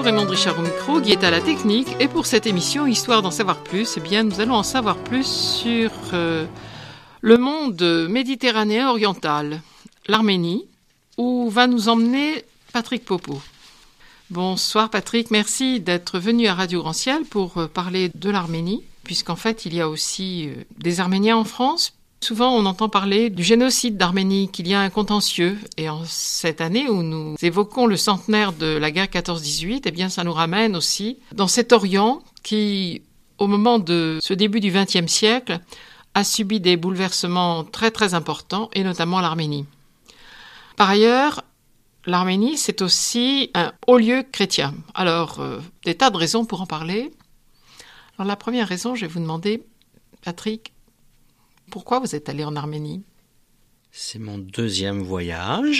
Raymond Richard au micro, Guy est à la technique, et pour cette émission, histoire d'en savoir plus, nous allons en savoir plus sur le monde méditerranéen oriental, l'Arménie, où va nous emmener Patrick Popo. Bonsoir Patrick, merci d'être venu à Radio Grand Ciel pour parler de l'Arménie, puisqu'en fait il y a aussi des Arméniens en France. Souvent, on entend parler du génocide d'Arménie, qu'il y a un contentieux. Et en cette année où nous évoquons le centenaire de la guerre 14-18, eh bien, ça nous ramène aussi dans cet Orient qui, au moment de ce début du XXe siècle, a subi des bouleversements très très importants, et notamment l'Arménie. Par ailleurs, l'Arménie, c'est aussi un haut lieu chrétien. Alors, des tas de raisons pour en parler. Alors, la première raison, je vais vous demander, Patrick, pourquoi vous êtes allé en Arménie ? C'est mon deuxième voyage.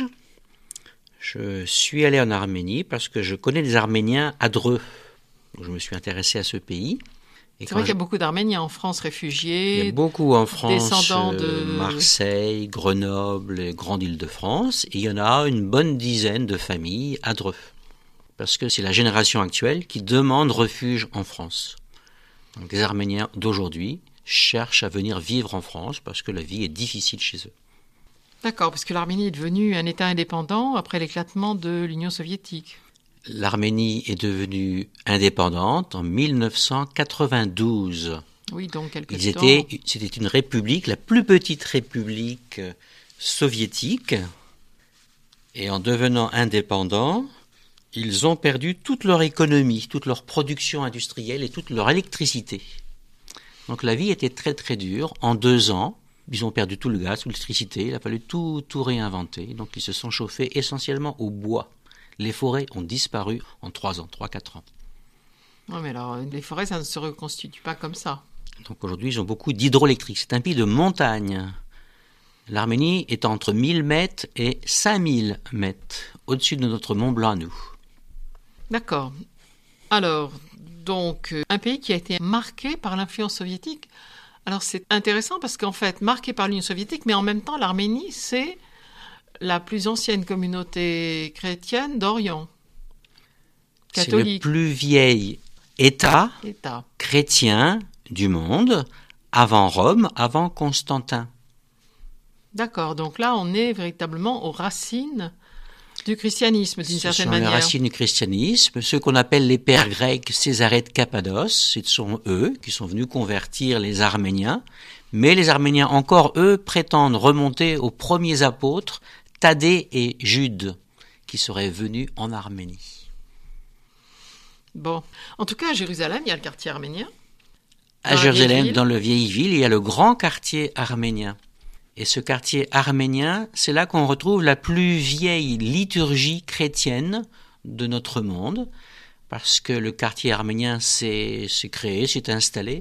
Je suis allé en Arménie parce que je connais des Arméniens à Dreux. Donc je me suis intéressé à ce pays. C'est vrai qu'il y a beaucoup d'Arméniens en France réfugiés. Il y a beaucoup en France, descendants de Marseille, Grenoble et Grande Île-de-France. Et il y en a une bonne dizaine de familles à Dreux. Parce que c'est la génération actuelle qui demande refuge en France. Donc les Arméniens d'aujourd'hui cherchent à venir vivre en France parce que la vie est difficile chez eux. D'accord, parce que l'Arménie est devenue un État indépendant après l'éclatement de l'Union soviétique. L'Arménie est devenue indépendante en 1992. Oui, donc quelque temps. C'était une république, la plus petite république soviétique. Et en devenant indépendants, ils ont perdu toute leur économie, toute leur production industrielle et toute leur électricité. Donc la vie était très très dure. En 2 ans, ils ont perdu tout le gaz, toute l'électricité. Il a fallu tout réinventer. Donc ils se sont chauffés essentiellement au bois. Les forêts ont disparu en 3 ans, 3-4 ans. Non mais alors, les forêts, ça ne se reconstitue pas comme ça. Donc aujourd'hui, ils ont beaucoup d'hydroélectrique. C'est un pays de montagne. L'Arménie est entre 1000 mètres et 5000 mètres, au-dessus de notre Mont Blanc à nous. D'accord. Alors, donc, un pays qui a été marqué par l'influence soviétique. Alors, c'est intéressant parce qu'en fait, marqué par l'Union soviétique, mais en même temps, l'Arménie, c'est la plus ancienne communauté chrétienne d'Orient. Catholique. C'est le plus vieil État chrétien du monde, avant Rome, avant Constantin. D'accord, donc là, on est véritablement aux racines du christianisme, d'une certaine manière. Ce sont les racines du christianisme. Ceux qu'on appelle les pères grecs, Césarée de Cappadoce, ce sont eux qui sont venus convertir les Arméniens. Mais les Arméniens, encore eux, prétendent remonter aux premiers apôtres, Thaddée et Jude, qui seraient venus en Arménie. Bon, en tout cas, à Jérusalem, il y a le quartier arménien. À Jérusalem, dans le vieille ville, il y a le grand quartier arménien. Et ce quartier arménien, c'est là qu'on retrouve la plus vieille liturgie chrétienne de notre monde, parce que le quartier arménien s'est créé, s'est installé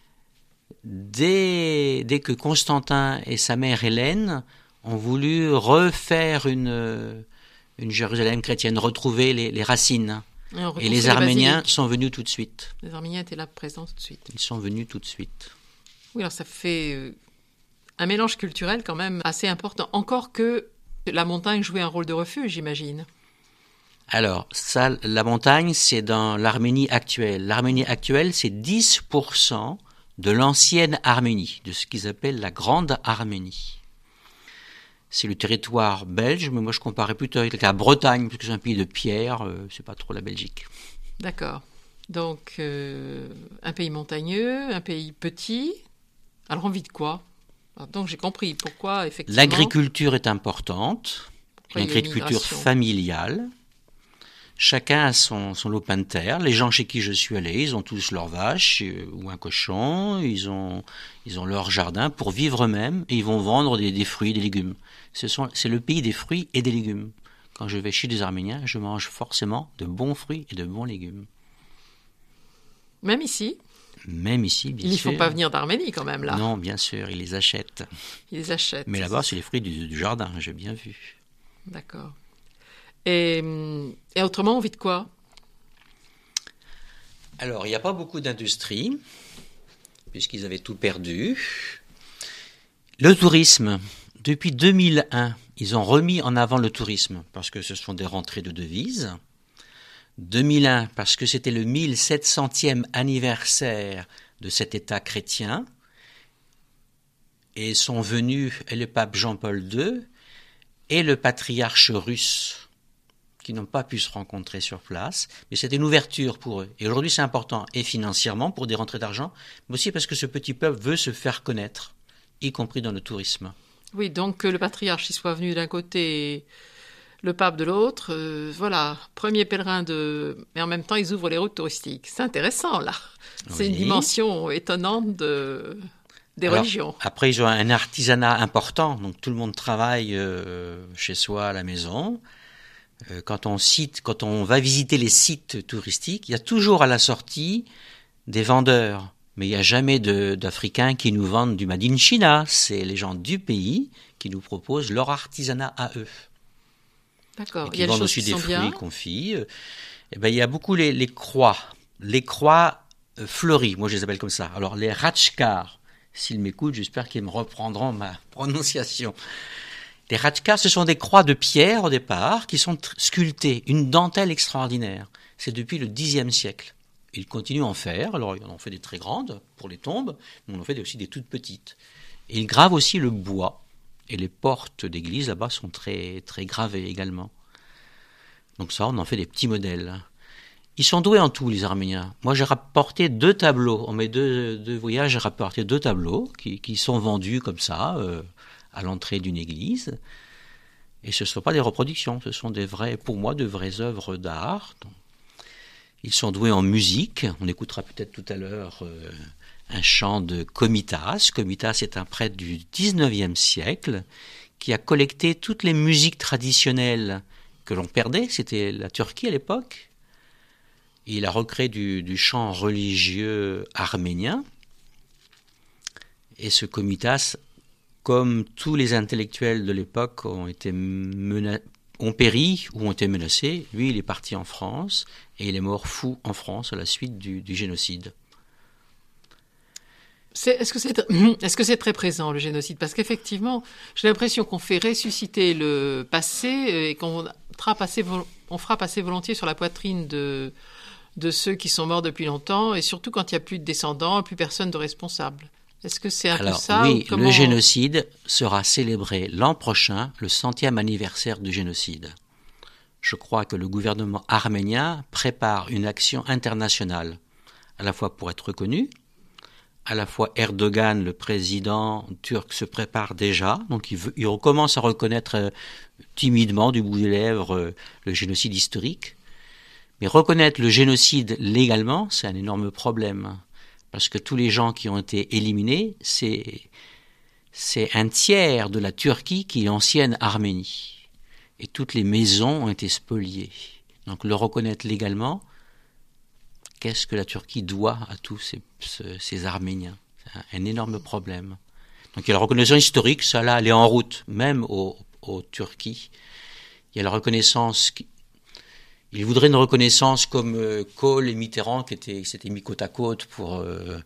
dès que Constantin et sa mère Hélène ont voulu refaire une Jérusalem chrétienne, retrouver les racines. Et les Arméniens sont venus tout de suite. Les Arméniens étaient là présents tout de suite. Ils sont venus tout de suite. Oui, alors ça fait un mélange culturel quand même assez important. Encore que la montagne jouait un rôle de refuge, j'imagine. Alors, ça, la montagne, c'est dans l'Arménie actuelle. L'Arménie actuelle, c'est 10% de l'ancienne Arménie, de ce qu'ils appellent la Grande Arménie. C'est le territoire belge, mais moi je comparais plutôt avec la Bretagne, parce que c'est un pays de pierre, c'est pas trop la Belgique. D'accord. Donc, un pays montagneux, un pays petit. Alors, on vit de quoi ? Donc, j'ai compris pourquoi, effectivement... L'agriculture est importante, l'agriculture familiale. Chacun a son lopin de terre. Les gens chez qui je suis allé, ils ont tous leurs vaches ou un cochon, ils ont leur jardin pour vivre eux-mêmes et ils vont vendre des fruits, des légumes. C'est le pays des fruits et des légumes. Quand je vais chez des Arméniens, je mange forcément de bons fruits et de bons légumes. Même ici ? Même ici, bien sûr. Ils ne font pas venir d'Arménie quand même, là. Non, bien sûr, ils les achètent. Ils les achètent. Mais là-bas, c'est les fruits du jardin, j'ai bien vu. D'accord. Et autrement, on vit de quoi ? Alors, il n'y a pas beaucoup d'industrie, puisqu'ils avaient tout perdu. Le tourisme, depuis 2001, ils ont remis en avant le tourisme, parce que ce sont des rentrées de devises. 2001 parce que c'était le 1700e anniversaire de cet État chrétien, et sont venus le pape Jean-Paul II et le patriarche russe, qui n'ont pas pu se rencontrer sur place, mais c'était une ouverture pour eux. Et aujourd'hui, c'est important, et financièrement, pour des rentrées d'argent, mais aussi parce que ce petit peuple veut se faire connaître, y compris dans le tourisme. Oui, donc que le patriarche y soit venu d'un côté et le pape de l'autre, voilà, premier pèlerin mais en même temps, ils ouvrent les routes touristiques. C'est intéressant, là. C'est une dimension étonnante des religions. Après, ils ont un artisanat important, donc tout le monde travaille chez soi à la maison. Quand on va visiter les sites touristiques, il y a toujours à la sortie des vendeurs. Mais il n'y a jamais d'Africains qui nous vendent du Made in China. C'est les gens du pays qui nous proposent leur artisanat à eux. D'accord. Et qui vendent aussi des fruits confits. Et ben, il y a beaucoup les croix. Les croix fleuries, moi je les appelle comme ça. Alors les ratchkars, s'ils m'écoutent, j'espère qu'ils me reprendront ma prononciation. Les ratchkars, ce sont des croix de pierre au départ qui sont sculptées, une dentelle extraordinaire. C'est depuis le Xe siècle. Ils continuent à en faire, alors ils en ont fait des très grandes pour les tombes, mais on en fait aussi des toutes petites. Et ils gravent aussi le bois, et les portes d'église là-bas sont très, très gravées également. Donc ça, on en fait des petits modèles. Ils sont doués en tout, les Arméniens. Moi, j'ai rapporté 2 tableaux. En mes deux voyages, j'ai rapporté 2 tableaux qui sont vendus comme ça, à l'entrée d'une église. Et ce ne sont pas des reproductions, ce sont pour moi, de vraies œuvres d'art. Ils sont doués en musique. On écoutera peut-être tout à l'heure un chant de Komitas. Komitas est un prêtre du XIXe siècle qui a collecté toutes les musiques traditionnelles que l'on perdait. C'était la Turquie à l'époque. Il a recréé du chant religieux arménien. Et ce Komitas, comme tous les intellectuels de l'époque ont péri ou ont été menacés, lui il est parti en France et il est mort fou en France à la suite du génocide. Est-ce que c'est très présent, le génocide? Parce qu'effectivement, j'ai l'impression qu'on fait ressusciter le passé et qu'on fera passer volontiers sur la poitrine de ceux qui sont morts depuis longtemps, et surtout quand il n'y a plus de descendants, plus personne de responsable. Est-ce que c'est un peu ça? Oui, le génocide sera célébré l'an prochain, le 100e anniversaire du génocide. Je crois que le gouvernement arménien prépare une action internationale, à la fois pour être reconnu, à la fois Erdogan, le président turc, se prépare déjà, donc il recommence à reconnaître timidement du bout des lèvres le génocide historique. Mais reconnaître le génocide légalement, c'est un énorme problème. Parce que tous les gens qui ont été éliminés, c'est un tiers de la Turquie qui est ancienne Arménie. Et toutes les maisons ont été spoliées. Donc le reconnaître légalement, qu'est-ce que la Turquie doit à tous ces Arméniens? C'est un énorme problème. Donc il y a la reconnaissance historique, ça là, elle est en route, même aux Turquies. Il y a la reconnaissance... Il voudrait une reconnaissance comme Kohl et Mitterrand qui s'étaient mis côte à côte pour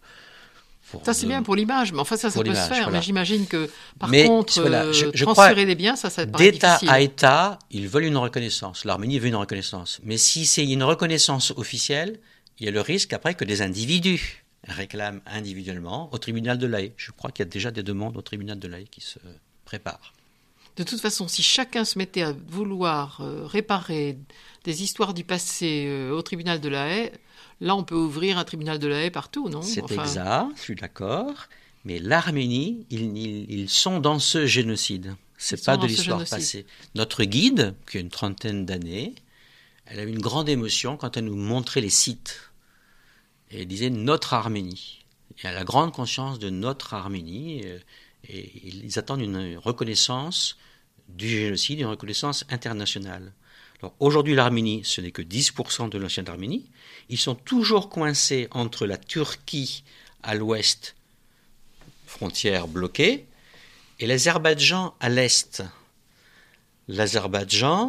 ça c'est bien pour l'image, mais enfin ça peut se faire. Voilà. Mais j'imagine que par contre, je transférer les biens, ça paraît d'État difficile. à État, ils veulent une reconnaissance. L'Arménie veut une reconnaissance. Mais si c'est une reconnaissance officielle, il y a le risque après que des individus réclament individuellement au tribunal de l'Haye. Je crois qu'il y a déjà des demandes au tribunal de l'Haye qui se préparent. De toute façon, si chacun se mettait à vouloir réparer des histoires du passé au tribunal de la Haye, là on peut ouvrir un tribunal de la Haye partout, non? C'est exact, je suis d'accord. Mais l'Arménie, ils sont dans ce génocide. C'est pas de l'histoire passée. Notre guide, qui a une 30aine d'années, elle a eu une grande émotion quand elle nous montrait les sites. Et elle disait notre Arménie. Elle a la grande conscience de notre Arménie. Et ils attendent une reconnaissance du génocide, une reconnaissance internationale. Alors aujourd'hui, l'Arménie, ce n'est que 10% de l'ancienne Arménie. Ils sont toujours coincés entre la Turquie à l'ouest, frontière bloquée, et l'Azerbaïdjan à l'est. L'Azerbaïdjan,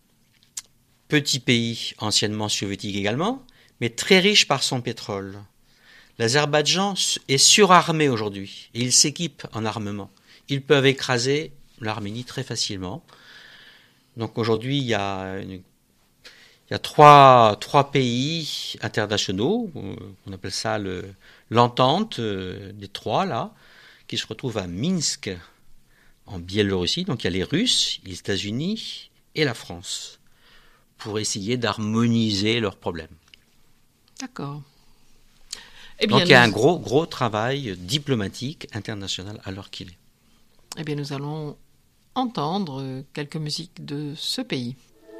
petit pays anciennement soviétique également, mais très riche par son pétrole. L'Azerbaïdjan est surarmé aujourd'hui et ils s'équipent en armement. Ils peuvent écraser l'Arménie très facilement. Donc aujourd'hui, il y a Il y a trois pays internationaux, on appelle ça l'entente des trois, là, qui se retrouvent à Minsk, en Biélorussie. Donc il y a les Russes, les États-Unis et la France, pour essayer d'harmoniser leurs problèmes. D'accord. Donc il y a un gros travail diplomatique international à l'heure qu'il est. Eh bien, nous allons entendre quelques musiques de ce pays.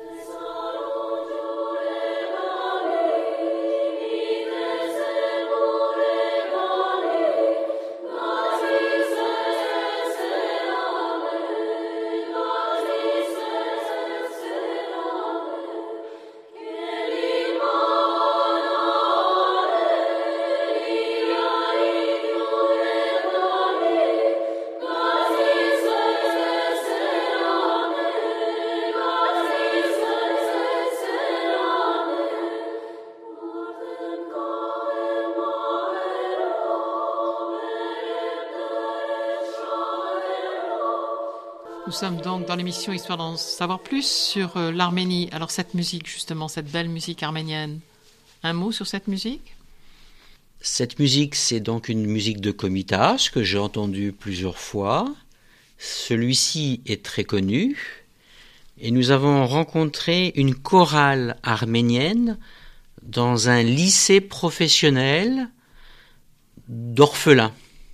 Nous sommes donc dans l'émission Histoire d'en savoir plus sur l'Arménie. Alors cette musique, justement, cette belle musique arménienne, un mot sur cette musique ? Cette musique, c'est donc une musique de Komitas que j'ai entendue plusieurs fois. Celui-ci est très connu. Et nous avons rencontré une chorale arménienne dans un lycée professionnel d'orphelins.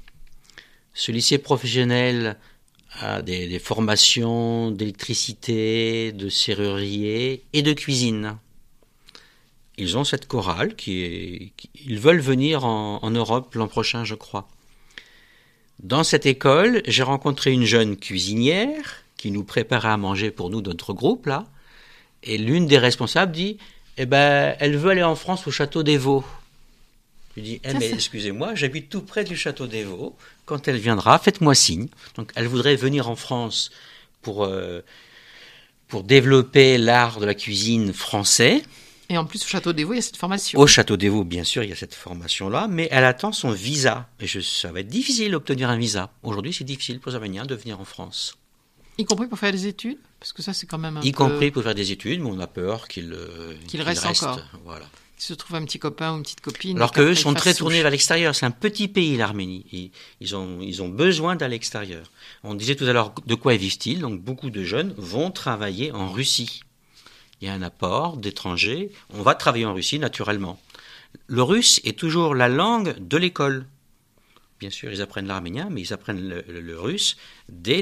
Ce lycée professionnel a des formations d'électricité, de serrurier et de cuisine. Ils ont cette chorale ils veulent venir en Europe l'an prochain, je crois. Dans cette école, j'ai rencontré une jeune cuisinière qui nous préparait à manger pour nous, notre groupe, là. Et l'une des responsables dit, elle veut aller en France au château des Vaux. Je lui dis, mais excusez-moi, j'habite tout près du château des Vaux. Quand elle viendra, faites-moi signe. Donc, elle voudrait venir en France pour développer l'art de la cuisine français. Et en plus, au Château des Vaux, il y a cette formation. Au Château des Vaux, bien sûr, il y a cette formation-là, mais elle attend son visa. Et ça va être difficile d'obtenir un visa. Aujourd'hui, c'est difficile pour les Arméniens de venir en France. Y compris pour faire des études ? Parce que ça, c'est quand même un peu... Y compris pour faire des études, mais on a peur qu'il reste encore. Voilà. Qu'il se trouve un petit copain ou une petite copine. Alors qu'eux sont très tournés vers l'extérieur. C'est un petit pays, l'Arménie. Ils ont besoin d'aller à l'extérieur. On disait tout à l'heure de quoi vivent-ils. Donc beaucoup de jeunes vont travailler en Russie. Il y a un apport d'étrangers. On va travailler en Russie, naturellement. Le russe est toujours la langue de l'école. Bien sûr, ils apprennent l'arménien, mais ils apprennent le russe dès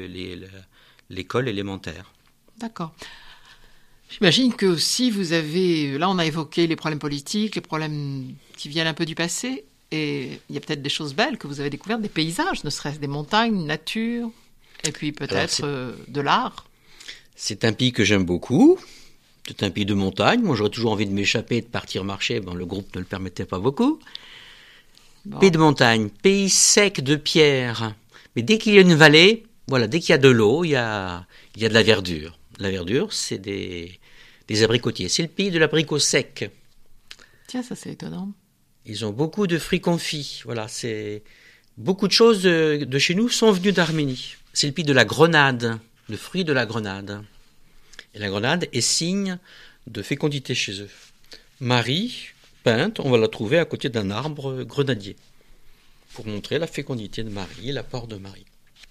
l'école élémentaire. D'accord. J'imagine que si vous avez... Là, on a évoqué les problèmes politiques, les problèmes qui viennent un peu du passé, et il y a peut-être des choses belles que vous avez découvertes, des paysages, ne serait-ce des montagnes, nature, et puis peut-être de l'art. C'est un pays que j'aime beaucoup. C'est un pays de montagne. Moi, j'aurais toujours envie de m'échapper et de partir marcher. Le groupe ne le permettait pas beaucoup. Bon. Pays de montagne, pays sec de pierre. Mais dès qu'il y a une vallée, voilà, dès qu'il y a de l'eau, il y a de la verdure. La verdure, c'est des abricotiers. C'est le pays de l'abricot sec. Tiens, ça c'est étonnant. Ils ont beaucoup de fruits confits. Voilà, beaucoup de choses de chez nous sont venues d'Arménie. C'est le pays de la grenade, le fruit de la grenade. Et la grenade est signe de fécondité chez eux. Marie, peinte, on va la trouver à côté d'un arbre grenadier, pour montrer la fécondité de Marie, l'apport de Marie.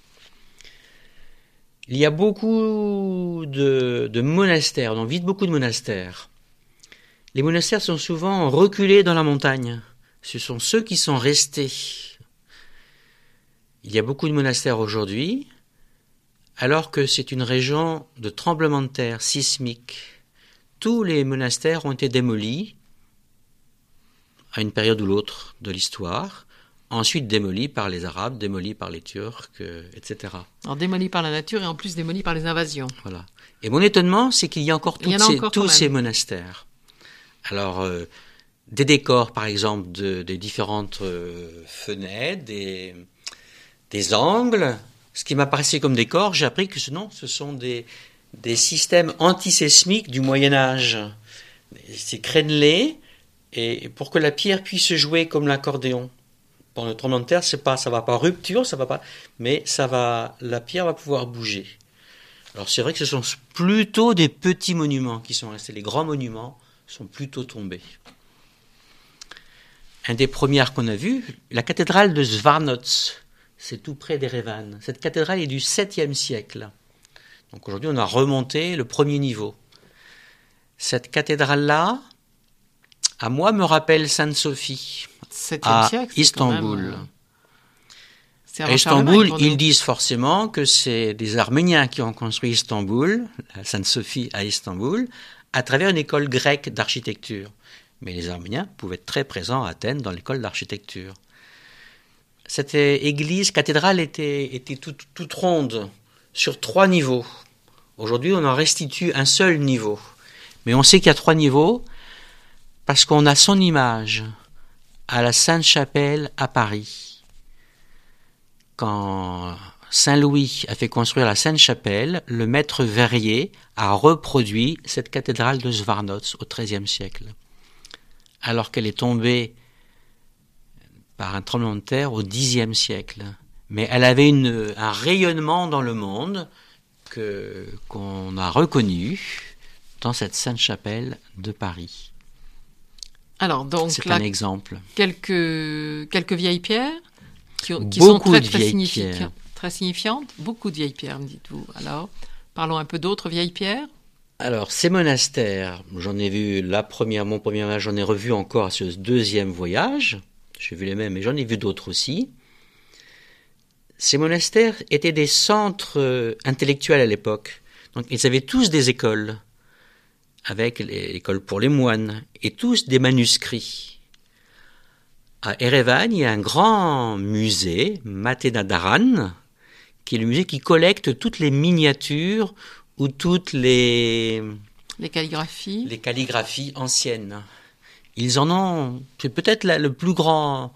Il y a beaucoup de monastères, on visite beaucoup de monastères. Les monastères sont souvent reculés dans la montagne. Ce sont ceux qui sont restés. Il y a beaucoup de monastères aujourd'hui, alors que c'est une région de tremblement de terre sismique. Tous les monastères ont été démolis à une période ou l'autre de l'histoire, ensuite démolis par les Arabes, démolis par les Turcs, etc. Alors démolis par la nature et en plus démolis par les invasions. Voilà. Et mon étonnement, c'est qu'il y a encore tous ces monastères. Alors, des décors, par exemple, des différentes fenêtres, des angles. Ce qui m'apparaissait comme décor, j'ai appris que ce sont des systèmes antisismiques du Moyen-Âge. C'est crénelé, et pour que la pierre puisse jouer comme l'accordéon. Pendant le tremblement de terre, ça va pas rupture, ça va pas, mais la pierre va pouvoir bouger. Alors c'est vrai que ce sont plutôt des petits monuments qui sont restés. Les grands monuments sont plutôt tombés. Un des premiers qu'on a vu, la cathédrale de Zvartnots, c'est tout près d'Erevan. Cette cathédrale est du 7e siècle. Donc aujourd'hui, on a remonté le premier niveau. Cette cathédrale-là, à moi, me rappelle Sainte-Sophie, 7e à siècle, Istanbul. C'est À Istanbul, ils disent forcément que c'est des Arméniens qui ont construit Istanbul, la Sainte-Sophie à Istanbul, à travers une école grecque d'architecture. Mais les Arméniens pouvaient être très présents à Athènes dans l'école d'architecture. Cette église, cathédrale, était toute ronde, sur 3 niveaux. Aujourd'hui, on en restitue un seul niveau. Mais on sait qu'il y a 3 niveaux, parce qu'on a son image à la Sainte-Chapelle à Paris. Quand Saint-Louis a fait construire la Sainte-Chapelle, le maître verrier a reproduit cette cathédrale de Zvartnots au XIIIe siècle, alors qu'elle est tombée par un tremblement de terre au Xe siècle. Mais elle avait un rayonnement dans le monde qu'on a reconnu dans cette Sainte-Chapelle de Paris. Alors, donc, c'est un exemple. Quelques vieilles pierres qui sont très signifiantes. Beaucoup de vieilles pierres, me dites-vous. Alors, parlons un peu d'autres vieilles pierres. Alors, ces monastères, j'en ai vu mon premier voyage, j'en ai revu encore à ce 2e voyage. J'ai vu les mêmes, mais j'en ai vu d'autres aussi. Ces monastères étaient des centres intellectuels à l'époque. Donc, ils avaient tous des écoles, avec l'école pour les moines, et tous des manuscrits. À Erevan, il y a un grand musée, Matenadaran, qui est le musée qui collecte toutes les miniatures ou toutes les calligraphies anciennes. Ils en ont, c'est peut-être le plus grand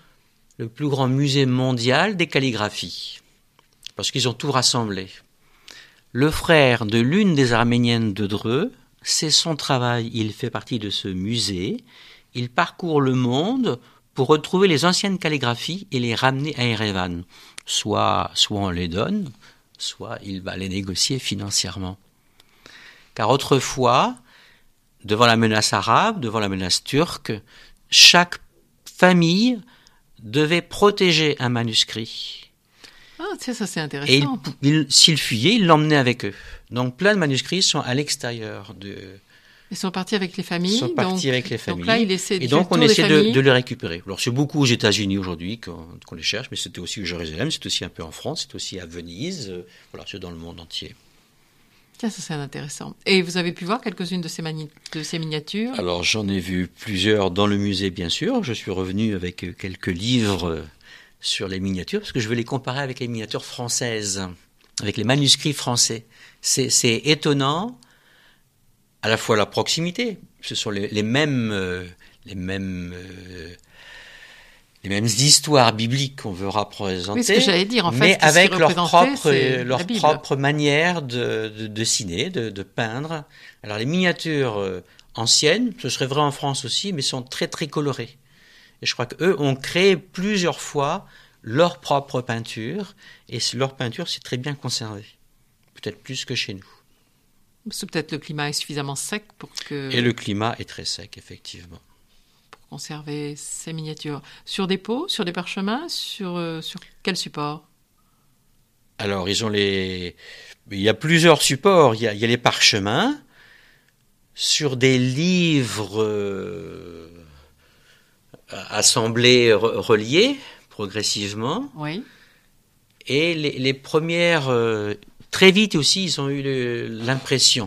musée mondial des calligraphies, parce qu'ils ont tout rassemblé. Le frère de l'une des Arméniennes de Dreux, c'est son travail, il fait partie de ce musée, il parcourt le monde pour retrouver les anciennes calligraphies et les ramener à Erevan. Soit on les donne, soit il va les négocier financièrement. Car autrefois, devant la menace arabe, devant la menace turque, chaque famille devait protéger un manuscrit. Ah, ça c'est intéressant. Et s'ils fuyaient, ils l'emmenaient avec eux. Donc plein de manuscrits sont à l'extérieur de... Ils sont partis avec les familles. Donc là, il essaie de on essaie de les récupérer. Alors c'est beaucoup aux États-Unis aujourd'hui qu'on les cherche, mais c'était aussi au Jérusalem, c'est aussi un peu en France, c'est aussi à Venise, voilà, c'est dans le monde entier. Tiens, ça c'est intéressant. Et vous avez pu voir quelques-unes de ces miniatures? Alors j'en ai vu plusieurs dans le musée, bien sûr. Je suis revenu avec quelques livres sur les miniatures, parce que je veux les comparer avec les miniatures françaises, avec les manuscrits français. C'est étonnant, à la fois la proximité, ce sont les mêmes histoires bibliques qu'on veut représenter, oui, ce que j'allais dire, en fait, mais avec leur propre manière de dessiner, de peindre. Alors les miniatures anciennes, ce serait vrai en France aussi, mais sont très très colorées. Et je crois qu'eux ont créé plusieurs fois leur propre peinture, et leur peinture s'est très bien conservée. Peut-être plus que chez nous. C'est peut-être le climat est suffisamment sec pour que... Et le climat est très sec, effectivement. Pour conserver ces miniatures. Sur des pots, sur des parchemins, sur quel support? Alors, il y a plusieurs supports. Il y a les parchemins, sur des livres assemblés, reliés, progressivement. Oui. Et les premières... très vite aussi, ils ont eu l'impression.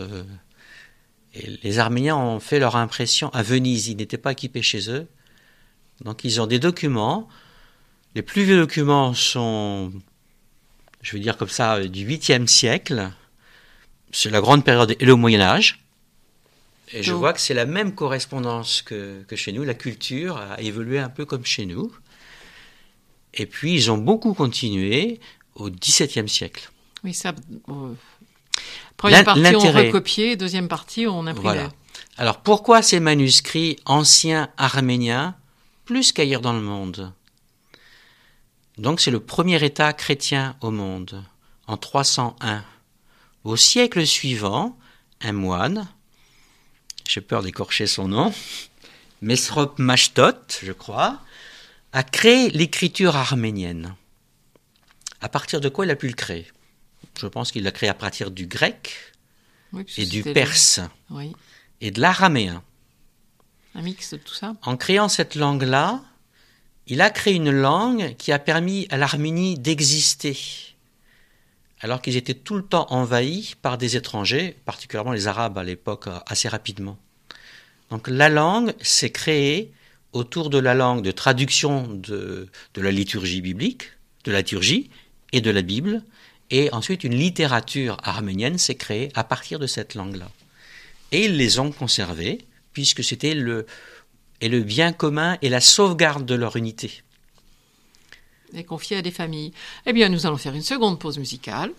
Et les Arméniens ont fait leur impression à Venise. Ils n'étaient pas équipés chez eux. Donc ils ont des documents. Les plus vieux documents sont, je vais dire comme ça, du 8e siècle. C'est la grande période et le Moyen-Âge. Et je vois que c'est la même correspondance que chez nous. La culture a évolué un peu comme chez nous. Et puis ils ont beaucoup continué au XVIIe siècle. Oui, ça. Première partie, on recopiait, deuxième partie, on imprimait. Voilà. Alors, pourquoi ces manuscrits anciens arméniens, plus qu'ailleurs dans le monde? Donc, c'est le premier État chrétien au monde, en 301. Au siècle suivant, un moine, j'ai peur d'écorcher son nom, Mesrop Mashtot, je crois, a créé l'écriture arménienne. À partir de quoi il a pu le créer? Je pense qu'il l'a créé à partir du grec et du perse et de l'araméen. Un mix de tout ça. En créant cette langue-là, il a créé une langue qui a permis à l'Arménie d'exister, alors qu'ils étaient tout le temps envahis par des étrangers, particulièrement les Arabes à l'époque, assez rapidement. Donc la langue s'est créée autour de la langue de traduction de la liturgie biblique, de la liturgie et de la Bible, et ensuite une littérature arménienne s'est créée à partir de cette langue-là. Et ils les ont conservées, puisque c'était le bien commun et la sauvegarde de leur unité. Et confié à des familles. Eh bien, nous allons faire une seconde pause musicale.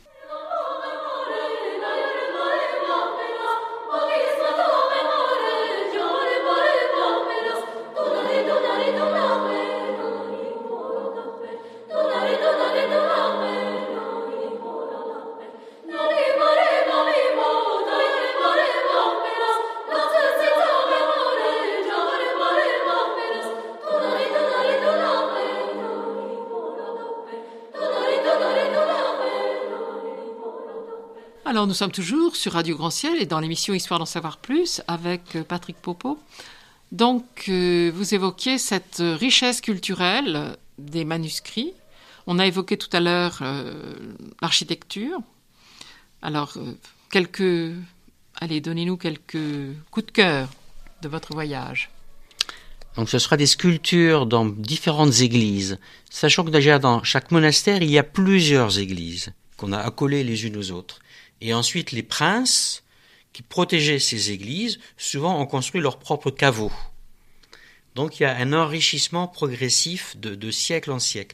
Alors, nous sommes toujours sur Radio Grand Ciel et dans l'émission Histoire d'en savoir plus avec Patrick Popo. Donc, vous évoquiez cette richesse culturelle des manuscrits. On a évoqué tout à l'heure l'architecture. Alors, donnez-nous quelques coups de cœur de votre voyage. Donc, ce sera des sculptures dans différentes églises. Sachant que déjà dans chaque monastère, il y a plusieurs églises qu'on a accolées les unes aux autres. Et ensuite, les princes qui protégeaient ces églises, souvent ont construit leur propre caveau. Donc il y a un enrichissement progressif de siècle en siècle.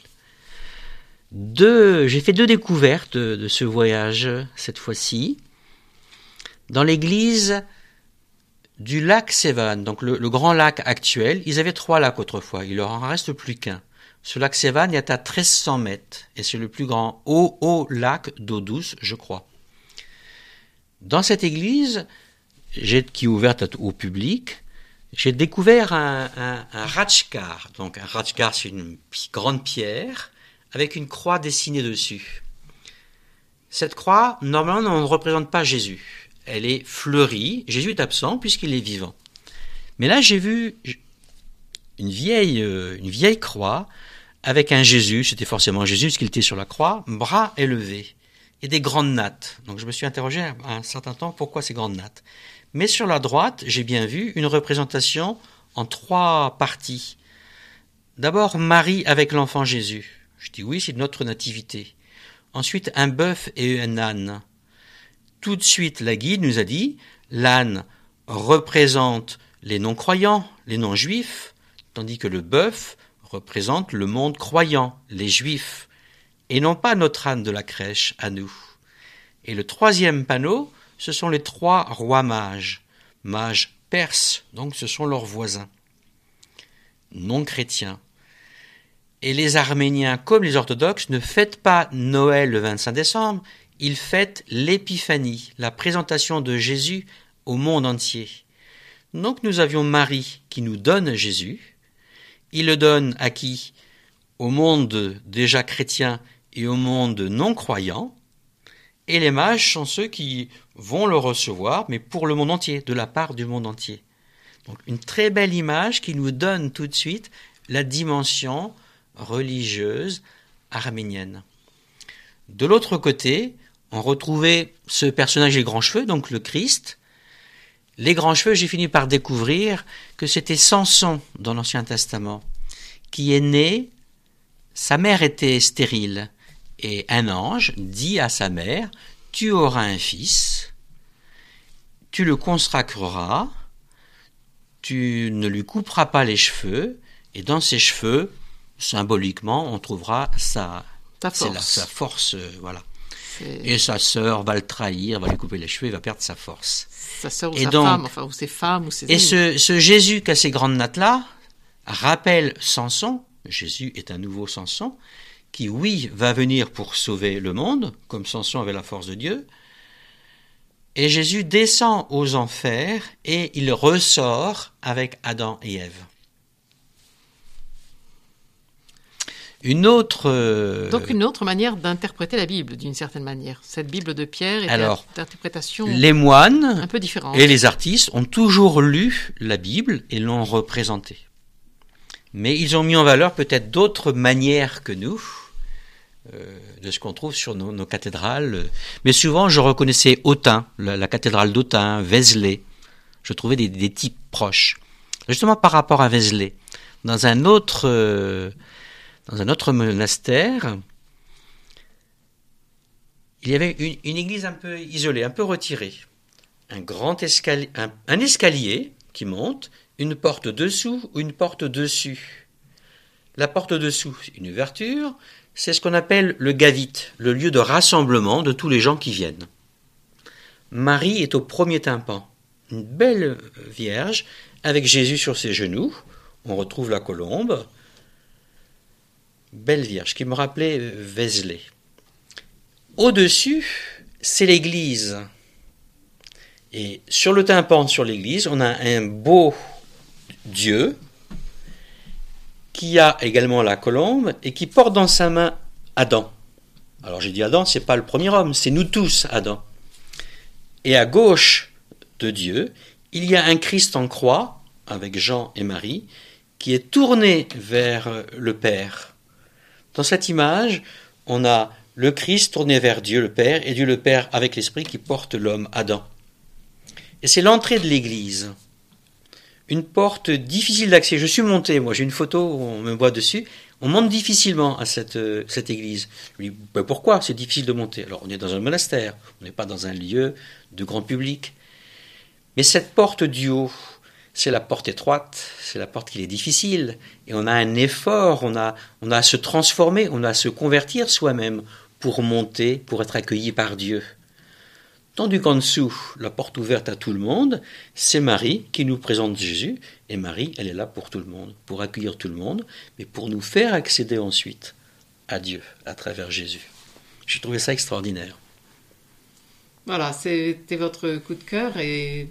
J'ai fait 2 découvertes de ce voyage cette fois-ci. Dans l'église du lac Sevan, donc le grand lac actuel, ils avaient 3 lacs autrefois, il leur en reste plus qu'un. Ce lac Sevan est à 1300 mètres et c'est le plus grand haut lac d'eau douce, je crois. Dans cette église, qui est ouverte au public, j'ai découvert un ratchkar. Donc un ratchkar, c'est une grande pierre avec une croix dessinée dessus. Cette croix, normalement, on ne représente pas Jésus. Elle est fleurie. Jésus est absent puisqu'il est vivant. Mais là, j'ai vu une vieille croix avec un Jésus. C'était forcément Jésus parce qu'il était sur la croix, bras élevés. Et des grandes nattes. Donc je me suis interrogé à un certain temps pourquoi ces grandes nattes. Mais sur la droite, j'ai bien vu une représentation en 3 parties. D'abord Marie avec l'enfant Jésus. Je dis oui, c'est notre nativité. Ensuite un bœuf et un âne. Tout de suite la guide nous a dit l'âne représente les non-croyants, les non-juifs, tandis que le bœuf représente le monde croyant, les juifs. Et non pas notre âne de la crèche, à nous. Et le 3e panneau, ce sont les 3 rois mages perses, donc ce sont leurs voisins, non chrétiens. Et les Arméniens, comme les orthodoxes, ne fêtent pas Noël le 25 décembre, ils fêtent l'épiphanie, la présentation de Jésus au monde entier. Donc nous avions Marie qui nous donne Jésus, il le donne à qui? Au monde déjà chrétien et au monde non croyant, et les mages sont ceux qui vont le recevoir, mais pour le monde entier, de la part du monde entier. Donc une très belle image qui nous donne tout de suite la dimension religieuse arménienne. De l'autre côté, on retrouvait ce personnage des grands cheveux, donc le Christ. Les grands cheveux, j'ai fini par découvrir que c'était Samson dans l'Ancien Testament, qui est né, sa mère était stérile, et un ange dit à sa mère, tu auras un fils, tu le consacreras, tu ne lui couperas pas les cheveux, et dans ses cheveux, symboliquement, on trouvera sa force, voilà. Et sa sœur va le trahir, va lui couper les cheveux, il va perdre sa force. Sa sœur ou sa femme, enfin, ou ses femmes, ou ses amis. Et ce Jésus qui a ces grandes nattes-là rappelle Samson. Jésus est un nouveau Samson, qui, oui, va venir pour sauver le monde, comme Samson avait la force de Dieu, Et Jésus descend aux enfers et il ressort avec Adam et Ève. Donc une autre manière d'interpréter la Bible, d'une certaine manière. Cette Bible de Pierre est d'interprétation les moines un peu différente. Et les artistes ont toujours lu la Bible et l'ont représentée. Mais ils ont mis en valeur peut-être d'autres manières que nous, de ce qu'on trouve sur nos cathédrales. Mais souvent, je reconnaissais Autun, la cathédrale d'Autun, Vézelay. Je trouvais des types proches. Justement par rapport à Vézelay, dans un autre monastère, il y avait une église un peu isolée, un peu retirée. Un grand escalier, un escalier qui monte, une porte dessous ou une porte dessus. La porte dessous, c'est une ouverture, c'est ce qu'on appelle le gavite, le lieu de rassemblement de tous les gens qui viennent. Marie est au premier tympan, une belle vierge, avec Jésus sur ses genoux. On retrouve la colombe. Belle vierge, qui me rappelait Vézelay. Au-dessus, c'est l'église. Et sur le tympan, sur l'église, on a un beau Dieu qui a également la colombe et qui porte dans sa main Adam. Alors j'ai dit Adam, c'est pas le premier homme, c'est nous tous Adam. Et à gauche de Dieu, il y a un Christ en croix, avec Jean et Marie, qui est tourné vers le Père. Dans cette image, on a le Christ tourné vers Dieu le Père, et Dieu le Père avec l'Esprit qui porte l'homme Adam. Et c'est l'entrée de l'église. Une porte difficile d'accès. Je suis monté, moi j'ai une photo où on me voit dessus. On monte difficilement à cette église. Je me dis, pourquoi c'est difficile de monter? Alors on est dans un monastère, on n'est pas dans un lieu de grand public. Mais cette porte du haut, c'est la porte étroite, c'est la porte qui est difficile. Et on a un effort, on a à se transformer, on a à se convertir soi-même pour monter, pour être accueilli par Dieu. Tandis qu'en dessous, la porte ouverte à tout le monde, c'est Marie qui nous présente Jésus. Et Marie, elle est là pour tout le monde, pour accueillir tout le monde, mais pour nous faire accéder ensuite à Dieu, à travers Jésus. J'ai trouvé ça extraordinaire. Voilà, c'était votre coup de cœur et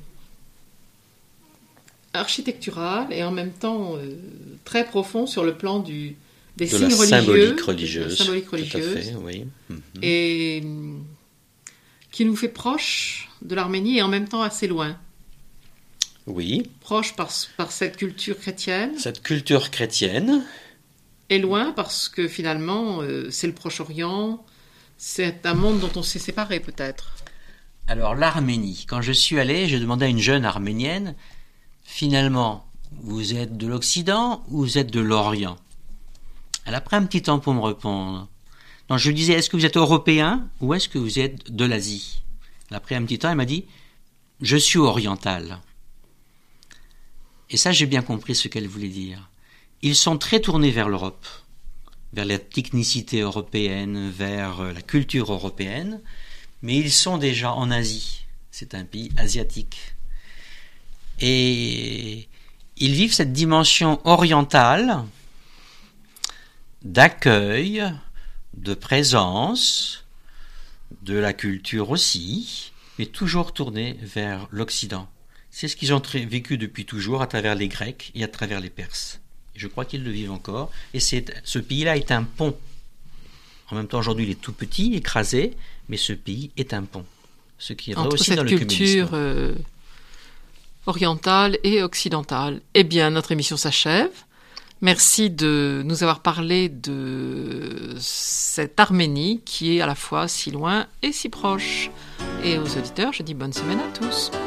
architectural et en même temps très profond sur le plan des signes religieux. Symbolique religieuse. Symbolique religieuse. Tout à fait, oui. Et qui nous fait proche de l'Arménie et en même temps assez loin. Oui. Proche par cette culture chrétienne. Cette culture chrétienne. Et loin parce que finalement, c'est le Proche-Orient, c'est un monde dont on s'est séparé peut-être. Alors l'Arménie, quand je suis allé, j'ai demandé à une jeune arménienne, finalement, vous êtes de l'Occident ou vous êtes de l'Orient? Elle a pris un petit temps pour me répondre. Donc je lui disais, est-ce que vous êtes européen ou est-ce que vous êtes de l'Asie? Elle a pris un petit temps, elle m'a dit, je suis oriental. Et ça, j'ai bien compris ce qu'elle voulait dire. Ils sont très tournés vers l'Europe, vers la technicité européenne, vers la culture européenne, mais ils sont déjà en Asie. C'est un pays asiatique. Et ils vivent cette dimension orientale d'accueil, de présence, de la culture aussi, mais toujours tournés vers l'Occident. C'est ce qu'ils ont vécu depuis toujours à travers les Grecs et à travers les Perses. Et je crois qu'ils le vivent encore. Et ce pays-là est un pont. En même temps, aujourd'hui, il est tout petit, écrasé, mais ce pays est un pont. Ce qui est vrai aussi dans le communisme. Entre cette culture orientale et occidentale. Eh bien, notre émission s'achève. Merci de nous avoir parlé de cette Arménie qui est à la fois si loin et si proche. Et aux auditeurs, je dis bonne semaine à tous.